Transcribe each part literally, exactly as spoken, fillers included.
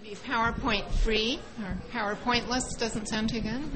be PowerPoint free, or PowerPointless doesn't sound too good.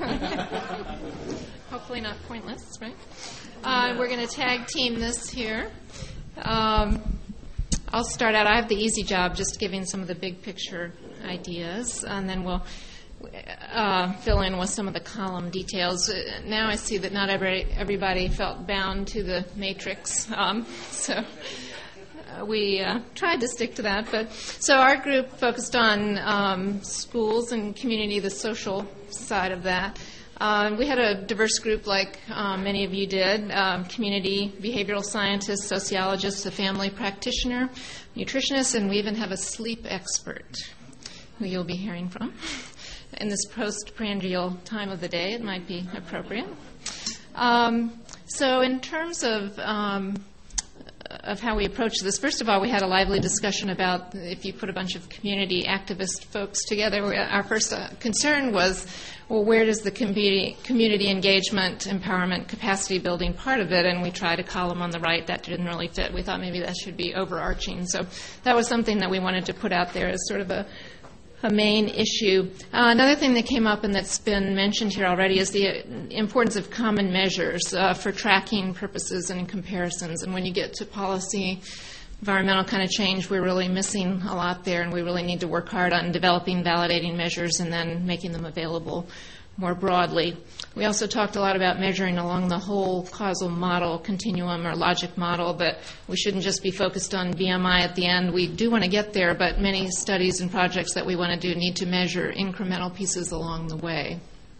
Hopefully not pointless, right? Uh, we're going to tag team this here. Um, I'll start out. I have the easy job, just giving some of the big picture ideas, and then we'll uh, fill in with some of the column details. Uh, now I see that not every, everybody felt bound to the matrix, um, so uh, we uh, tried to stick to that. But so our group focused on um, schools and community, the social side of that. Uh, we had a diverse group like um, many of you did, um, community behavioral scientists, sociologists, a family practitioner, nutritionist, and we even have a sleep expert who you'll be hearing from. In this postprandial time of the day, it might be appropriate. Um, so in terms of um, of how we approach this, first of all, we had a lively discussion about if you put a bunch of community activist folks together. We, our first uh, concern was, well, where does the community, community engagement, empowerment, capacity building part of it? And we tried a column on the right that didn't really fit. We thought maybe that should be overarching. So that was something that we wanted to put out there as sort of a a main issue. Uh, another thing that came up and that's been mentioned here already is the importance of common measures uh, for tracking purposes and comparisons. And when you get to policy, environmental kind of change, we're really missing a lot there, and we really need to work hard on developing, validating measures and then making them available more broadly. We also talked a lot about measuring along the whole causal model continuum or logic model, but we shouldn't just be focused on B M I at the end. We do want to get there, but many studies and projects that we want to do need to measure incremental pieces along the way.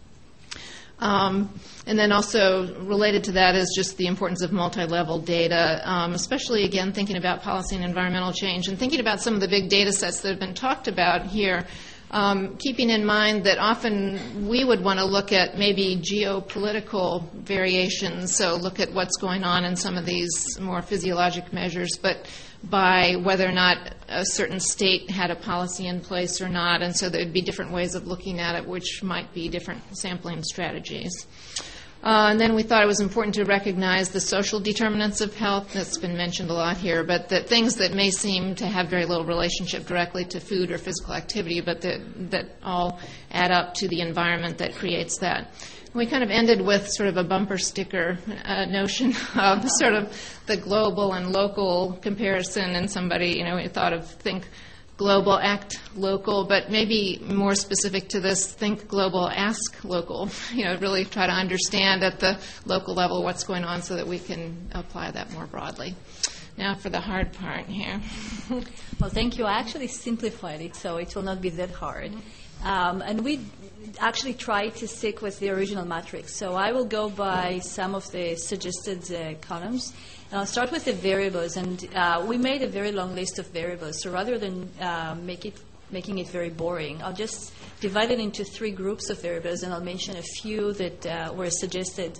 Um, and then also related to that is just the importance of multi-level data, um, especially, again, thinking about policy and environmental change and thinking about some of the big data sets that have been talked about here. Um, keeping in mind that often we would want to look at maybe geopolitical variations, so look at what's going on in some of these more physiologic measures, but by whether or not a certain state had a policy in place or not, and so there would be different ways of looking at it, which might be different sampling strategies. Uh, and then we thought it was important to recognize the social determinants of health. That's been mentioned a lot here, but that things that may seem to have very little relationship directly to food or physical activity, but that, that all add up to the environment that creates that. We kind of ended with sort of a bumper sticker uh, notion of sort of the global and local comparison, and somebody, you know, thought of think global, act local, but maybe more specific to this, think global, ask local. You know, really try to understand at the local level what's going on so that we can apply that more broadly. Now for the hard part here. Well, thank you. I actually simplified it, so it will not be that hard. Um, and we actually tried to stick with the original matrix. So I will go by some of the suggested uh, columns. And I'll start with the variables, and uh, we made a very long list of variables. So rather than uh, make it, making it very boring, I'll just divide it into three groups of variables, and I'll mention a few that uh, were suggested.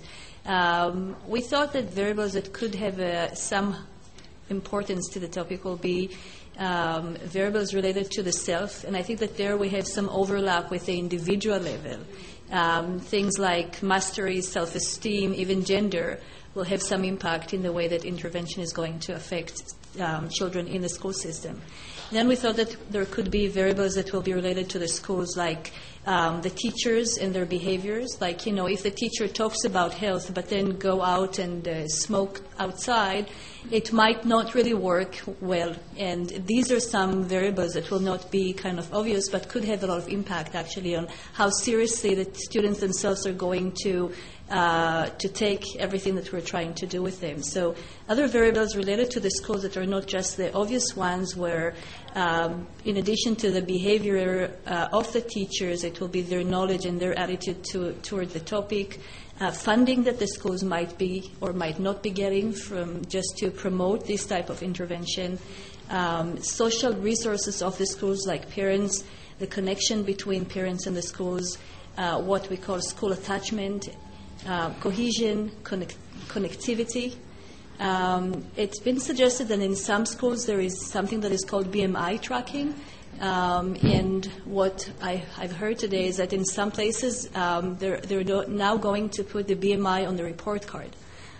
Um, we thought that variables that could have uh, some importance to the topic will be um, variables related to the self, and I think that there we have some overlap with the individual level. Um, things like mastery, self-esteem, even gender will have some impact in the way that intervention is going to affect um, children in the school system. Then we thought that there could be variables that will be related to the schools, like um, the teachers and their behaviors. Like, you know, if the teacher talks about health but then go out and uh, smoke outside, it might not really work well. And these are some variables that will not be kind of obvious but could have a lot of impact actually on how seriously the students themselves are going to Uh, to take everything that we're trying to do with them. So other variables related to the schools that are not just the obvious ones where, um, in addition to the behavior uh, of the teachers, it will be their knowledge and their attitude to, toward the topic, uh, funding that the schools might be or might not be getting from just to promote this type of intervention, um, social resources of the schools like parents, the connection between parents and the schools, uh, what we call school attachment, Uh, cohesion, connect- connectivity. Um, it's been suggested that in some schools there is something that is called B M I tracking. Um, and what I, I've heard today is that in some places um, they're, they're do- now going to put the B M I on the report card.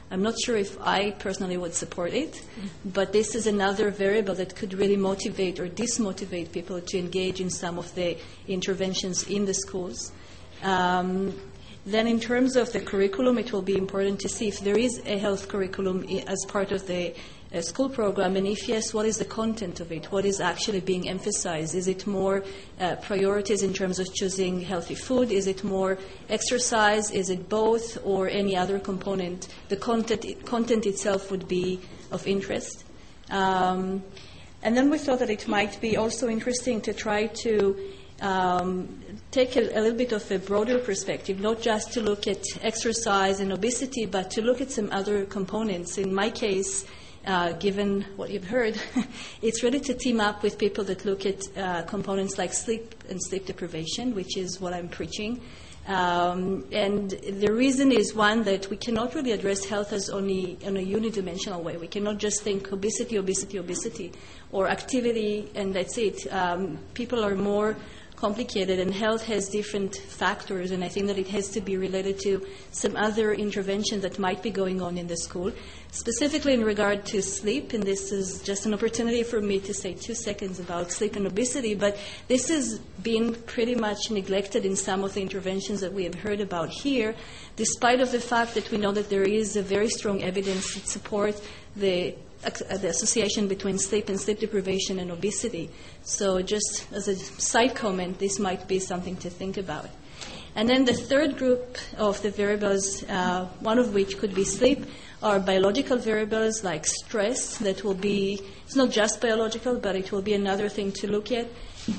I'm not sure if I personally would support it, but this is another variable that could really motivate or dismotivate people to engage in some of the interventions in the schools. Um, then in terms of the curriculum, it will be important to see if there is a health curriculum i- as part of the uh, school program, and if yes, what is the content of it? What is actually being emphasized? Is it more uh, priorities in terms of choosing healthy food? Is it more exercise? Is it both, or any other component? The content, content itself would be of interest. Um, and then we thought that it might be also interesting to try to um, take a, a little bit of a broader perspective, not just to look at exercise and obesity, but to look at some other components. In my case, uh, given what you've heard, it's really to team up with people that look at uh, components like sleep and sleep deprivation, which is what I'm preaching. Um, and the reason is, one, that we cannot really address health as only in a unidimensional way. We cannot just think obesity, obesity, obesity, or activity, and that's it. Um, people are more complicated, and health has different factors, and I think that it has to be related to some other intervention that might be going on in the school, specifically in regard to sleep. And this is just an opportunity for me to say two seconds about sleep and obesity, but this has been pretty much neglected in some of the interventions that we have heard about here, despite of the fact that we know that there is a very strong evidence that supports the the association between sleep and sleep deprivation and obesity. So just as a side comment, this might be something to think about. And then the third group of the variables, uh, one of which could be sleep, are biological variables like stress that will be, it's not just biological, but it will be another thing to look at.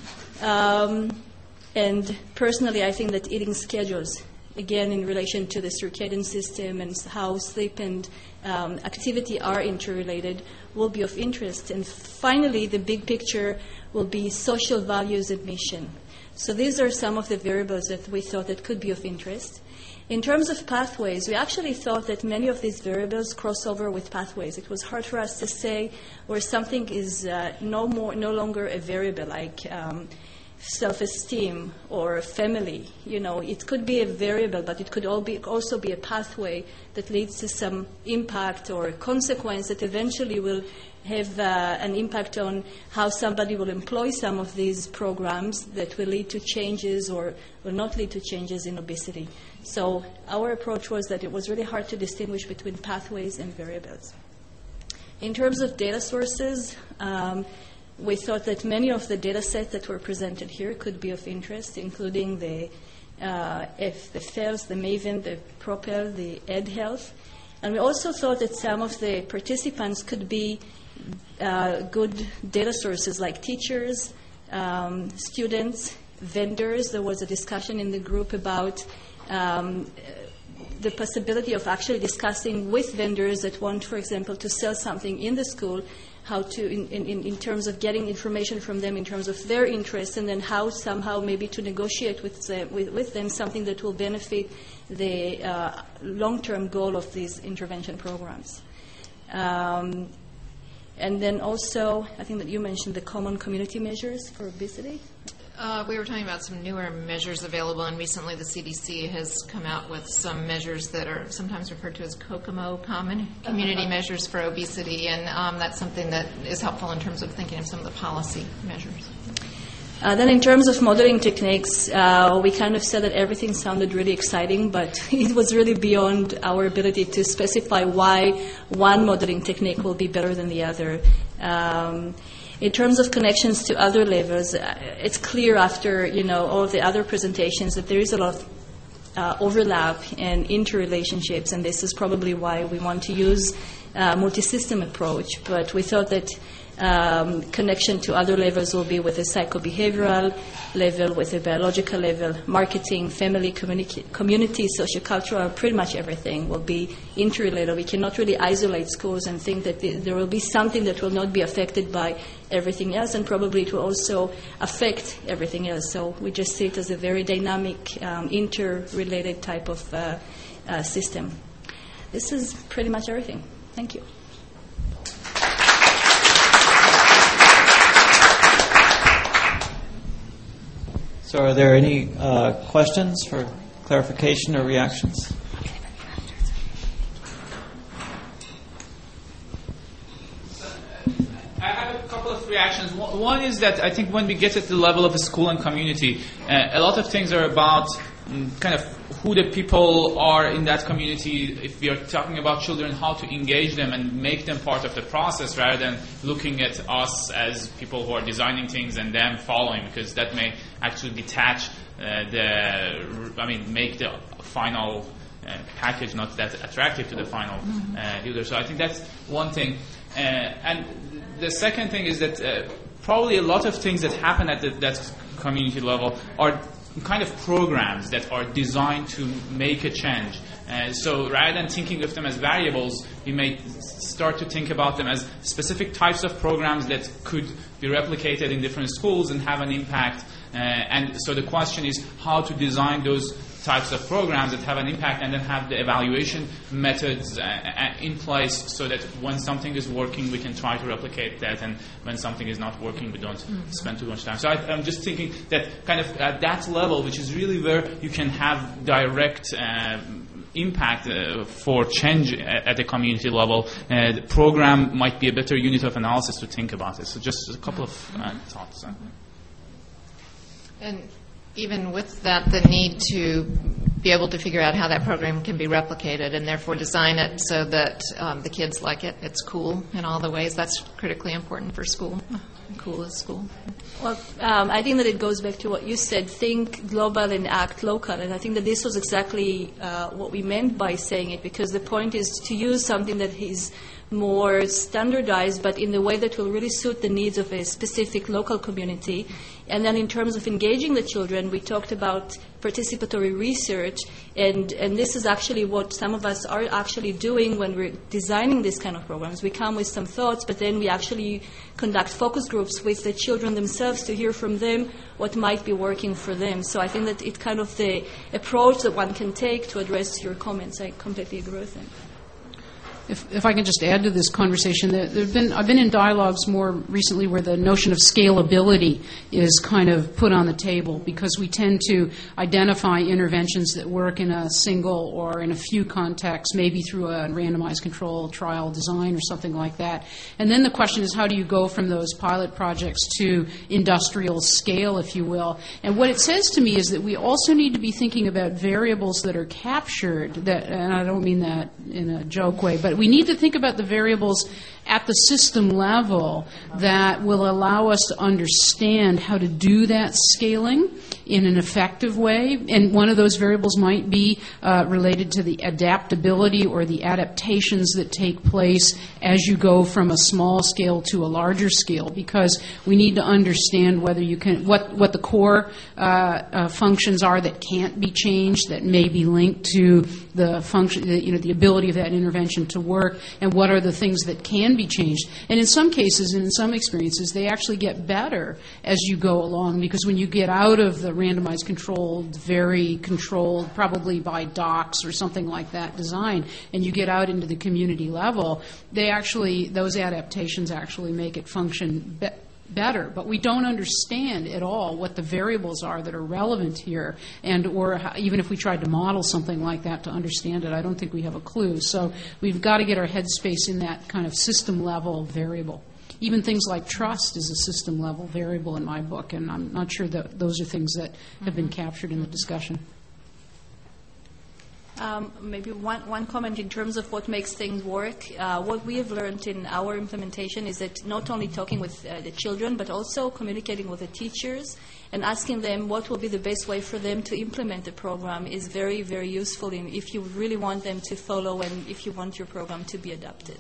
Um, and personally, I think that eating schedules, again, in relation to the circadian system and how sleep and um, activity are interrelated, will be of interest. And finally, the big picture will be social values and mission. So these are some of the variables that we thought that could be of interest. In terms of pathways, we actually thought that many of these variables cross over with pathways. It was hard for us to say where something is uh, no more, no longer a variable, like um, self-esteem or family. You know, it could be a variable, but it could all be, also be a pathway that leads to some impact or consequence that eventually will have uh, an impact on how somebody will employ some of these programs that will lead to changes or will not lead to changes in obesity. So our approach was that it was really hard to distinguish between pathways and variables. In terms of data sources, um, we thought that many of the data sets that were presented here could be of interest, including the uh, F, the F E L S, the MAVEN, the PROPEL, the EdHealth. And we also thought that some of the participants could be uh, good data sources like teachers, um, students, vendors. There was a discussion in the group about um, the possibility of actually discussing with vendors that want, for example, to sell something in the school, how to, in, in, in terms of getting information from them in terms of their interests, and then how somehow maybe to negotiate with them, with, with them something that will benefit the uh, long-term goal of these intervention programs. Um, and then also, I think that you mentioned the common community measures for obesity. Uh, we were talking about some newer measures available, and recently the C D C has come out with some measures that are sometimes referred to as COCOMO, Common Community uh-huh. Measures for Obesity, and um, that's something that is helpful in terms of thinking of some of the policy measures. Uh, then in terms of modeling techniques, uh, we kind of said that everything sounded really exciting, but it was really beyond our ability to specify why one modeling technique will be better than the other. Um, In terms of connections to other levels, uh, it's clear after, you know, all of the other presentations that there is a lot of uh, overlap and interrelationships, and this is probably why we want to use a multi-system approach. But we thought that um, connection to other levels will be with a psychobehavioral level, with a biological level, marketing, family, communi- community, sociocultural, pretty much everything will be interrelated. We cannot really isolate schools and think that th- there will be something that will not be affected by everything else, and probably it will also affect everything else. So we just see it as a very dynamic, um, interrelated type of uh, uh, system. This is pretty much everything. Thank you. So are there any uh, questions for clarification or reactions? reactions. One is that I think when we get at the level of a school and community, uh, a lot of things are about um, kind of who the people are in that community. If we are talking about children, how to engage them and make them part of the process rather than looking at us as people who are designing things and them following, because that may actually detach uh, the, I mean, make the final uh, package not that attractive to the final uh, user. So I think that's one thing. Uh, and the second thing is that uh, probably a lot of things that happen at the, that community level are kind of programs that are designed to make a change. Uh, so rather than thinking of them as variables, we may start to think about them as specific types of programs that could be replicated in different schools and have an impact. Uh, and so the question is how to design those types of programs that have an impact and then have the evaluation methods uh, in place so that when something is working, we can try to replicate that, and when something is not working, we don't mm-hmm. spend too much time. So I, I'm just thinking that kind of at that level, which is really where you can have direct uh, impact uh, for change at, at the community level, uh, the program might be a better unit of analysis to think about it. So just a couple of uh, thoughts. Uh. And even with that, the need to be able to figure out how that program can be replicated and therefore design it so that um, the kids like it, it's cool in all the ways, that's critically important for school. Cool is school. Well, um, I think that it goes back to what you said, think global and act local. And I think that this was exactly uh, what we meant by saying it, because the point is to use something that is more standardized, but in the way that will really suit the needs of a specific local community. And then in terms of engaging the children, we talked about participatory research, and, and this is actually what some of us are actually doing when we're designing these kind of programs. We come with some thoughts, but then we actually conduct focus groups with the children themselves to hear from them what might be working for them. So I think that it's kind of the approach that one can take to address your comments. I completely agree with them. If, if I can just add to this conversation, there, there've been, I've been in dialogues more recently where the notion of scalability is kind of put on the table, because we tend to identify interventions that work in a single or in a few contexts, maybe through a randomized control trial design or something like that. And then the question is, how do you go from those pilot projects to industrial scale, if you will? And what it says to me is that we also need to be thinking about variables that are captured, that, and I don't mean that in a joke way, but we need to think about the variables at the system level that will allow us to understand how to do that scaling in an effective way. And one of those variables might be uh, related to the adaptability or the adaptations that take place as you go from a small scale to a larger scale, because we need to understand whether you can, what, what the core uh, uh, functions are that can't be changed, that may be linked to the function, the, you know, the ability of that intervention to work, and what are the things that can be changed. And in some cases and in some experiences, they actually get better as you go along, because when you get out of the randomized controlled, very controlled, probably by docs or something like that design, and you get out into the community level, they actually, those adaptations actually make it function better. better, but we don't understand at all what the variables are that are relevant here, and or how, even if we tried to model something like that to understand it, I don't think we have a clue. So we've got to get our headspace in that kind of system level variable. Even things like trust is a system level variable in my book, and I'm not sure that those are things that have been captured in the discussion. Um, maybe one, one comment in terms of what makes things work. Uh, what we have learned in our implementation is that not only talking with uh, the children, but also communicating with the teachers and asking them what will be the best way for them to implement the program is very, very useful in, if you really want them to follow and if you want your program to be adapted.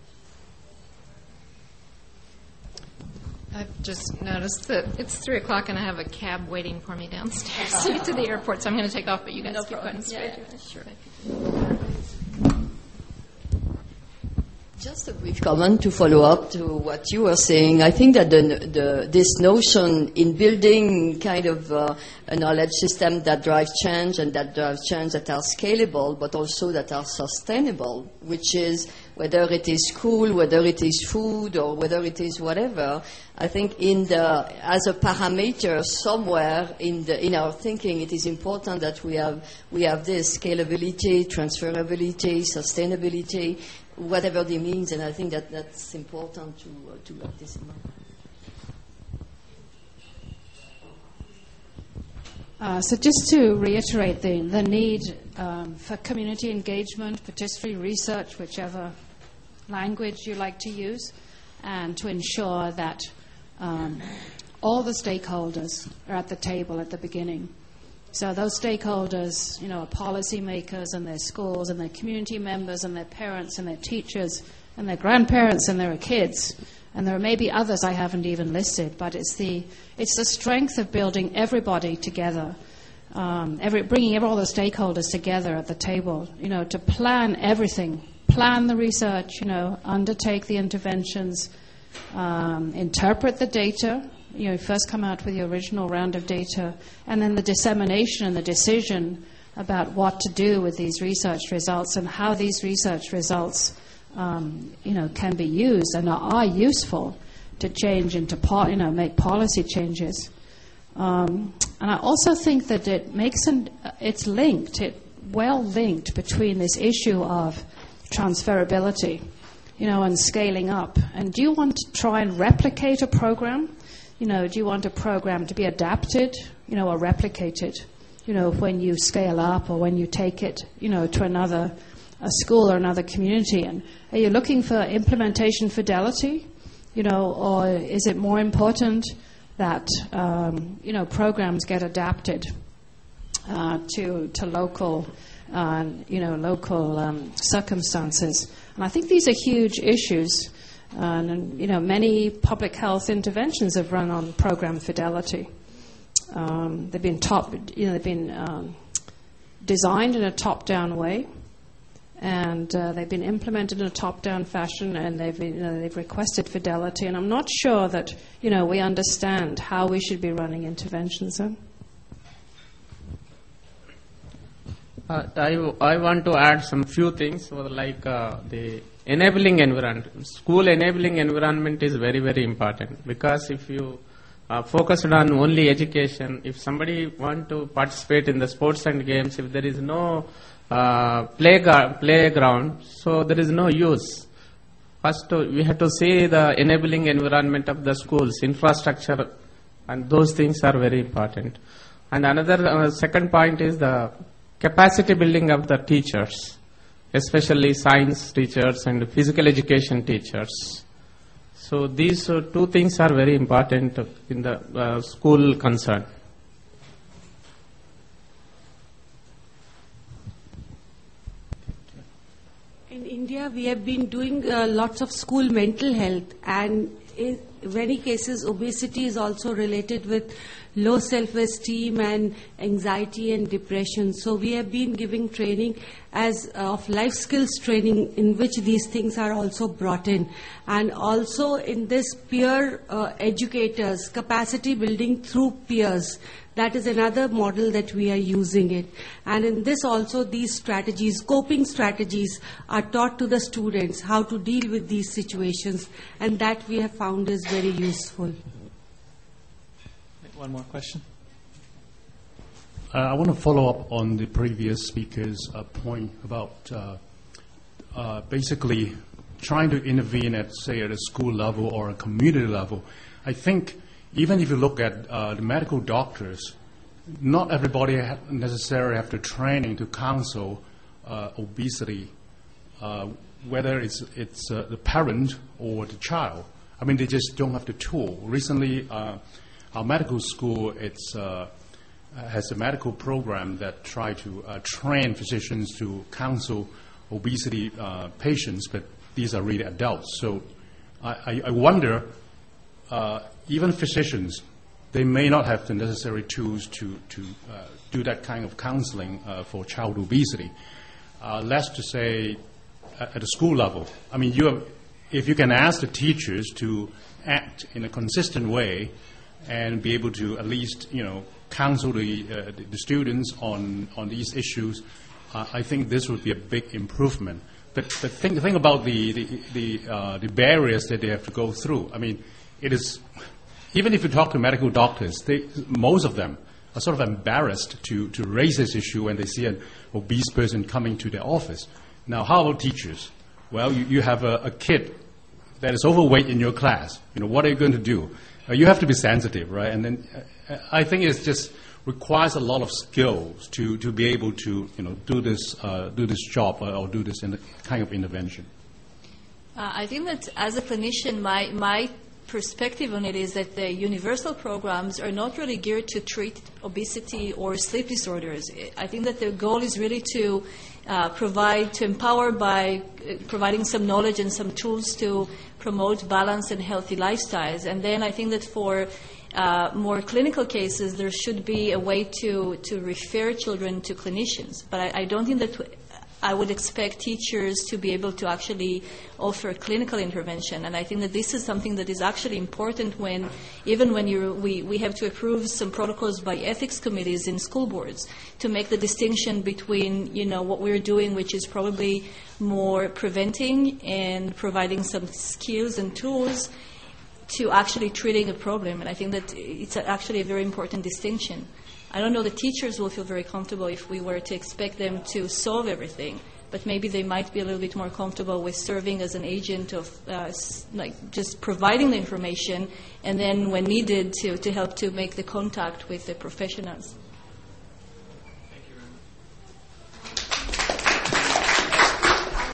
I've just noticed that it's three o'clock and I have a cab waiting for me downstairs to the airport, so I'm going to take off, but you guys no keep problem. going straight. Yeah, sure. Just a brief comment to follow up to what you were saying. I think that the, the, this notion in building kind of uh, a knowledge system that drives change and that drives change that are scalable, but also that are sustainable, which is whether it is school, whether it is food, or whether it is whatever. I think in the, as a parameter somewhere in, the, in our thinking, it is important that we have, we have this scalability, transferability, sustainability, whatever they means, and I think that that's important to, uh, to have this in mind. Uh, so just to reiterate the, the need um, for community engagement, participatory research, whichever language you like to use, and to ensure that um, all the stakeholders are at the table at the beginning. So those stakeholders, you know, are policymakers and their schools and their community members and their parents and their teachers and their grandparents and their kids. And there are maybe others I haven't even listed, but it's the it's the strength of building everybody together, um, every, bringing all the stakeholders together at the table, you know, to plan everything, plan the research, you know, undertake the interventions, um, interpret the data. You know, first come out with the original round of data, and then the dissemination and the decision about what to do with these research results and how these research results Um, you know, can be used and are, are useful to change into, po- you know, make policy changes. Um, and I also think that it makes an, it's linked, it well linked between this issue of transferability, you know, and scaling up. And do you want to try and replicate a program? You know, do you want a program to be adapted, you know, or replicated, you know, when you scale up or when you take it, you know, to another a school or another community? And are you looking for implementation fidelity, you know, or is it more important that um, you know, programs get adapted uh, to to local uh, you know, local um, circumstances? And I think these are huge issues, uh, and you know, many public health interventions have run on program fidelity. Um, they've been top, you know, they've been um, designed in a top-down way. And uh, they've been implemented in a top-down fashion, and they've, you know, they've requested fidelity. And I'm not sure that, you know, we understand how we should be running interventions then. Uh, I, I want to add some few things, like uh, the enabling environment. School enabling environment is very, very important, because if you uh, focus on only education, if somebody want to participate in the sports and games, if there is no Uh, playground, playground, so there is no use. First, uh, we have to see the enabling environment of the schools, infrastructure, and those things are very important. And another uh, second point is the capacity building of the teachers, especially science teachers and physical education teachers. So these uh, two things are very important in the uh, school concern. In India, we have been doing uh, lots of school mental health, and in many cases, obesity is also related with low self-esteem and anxiety and depression. So we have been giving training as uh, of life skills training, in which these things are also brought in. And also in this peer uh, educators, capacity building through peers. That is another model that we are using it. And in this also, these strategies, coping strategies, are taught to the students how to deal with these situations. And that we have found is very useful. One more question. Uh, I want to follow up on the previous speaker's uh, point about uh, uh, basically trying to intervene at, say, at a school level or a community level. I think even if you look at uh, the medical doctors, not everybody ha- necessarily have the training to counsel uh, obesity, uh, whether it's, it's uh, the parent or the child. I mean, they just don't have the tool. Recently, uh, our medical school it's, uh, has a medical program that try to uh, train physicians to counsel obesity uh, patients, but these are really adults. So I, I, I wonder, uh, even physicians, they may not have the necessary tools to, to uh, do that kind of counseling uh, for child obesity. Uh, less to say at, at a school level. I mean, you have, if you can ask the teachers to act in a consistent way and be able to at least, you know, counsel the, uh, the, the students on, on these issues, uh, I think this would be a big improvement. But, but think, think about the, the, the, uh, the barriers that they have to go through. I mean, it is, even if you talk to medical doctors, they, most of them are sort of embarrassed to, to raise this issue when they see an obese person coming to their office. Now, how about teachers? Well, you, you have a, a kid that is overweight in your class. You know, what are you going to do? Uh, you have to be sensitive, right? And then, uh, I think it's just requires a lot of skills to, to be able to you know do this uh, do this job or do this in kind of intervention. Uh, I think that as a clinician, my my perspective on it is that the universal programs are not really geared to treat obesity or sleep disorders. I think that the goal is really to uh, provide, to empower by uh, providing some knowledge and some tools to promote balanced and healthy lifestyles. And then I think that for uh, more clinical cases, there should be a way to, to refer children to clinicians. But I, I don't think that w- I would expect teachers to be able to actually offer clinical intervention. And I think that this is something that is actually important when, even when you we, we have to approve some protocols by ethics committees in school boards to make the distinction between, you know, what we're doing, which is probably more preventing and providing some skills and tools, to actually treating a problem. And I think that it's actually a very important distinction. I don't know the teachers will feel very comfortable if we were to expect them to solve everything, but maybe they might be a little bit more comfortable with serving as an agent of uh, like just providing the information and then when needed to, to help to make the contact with the professionals.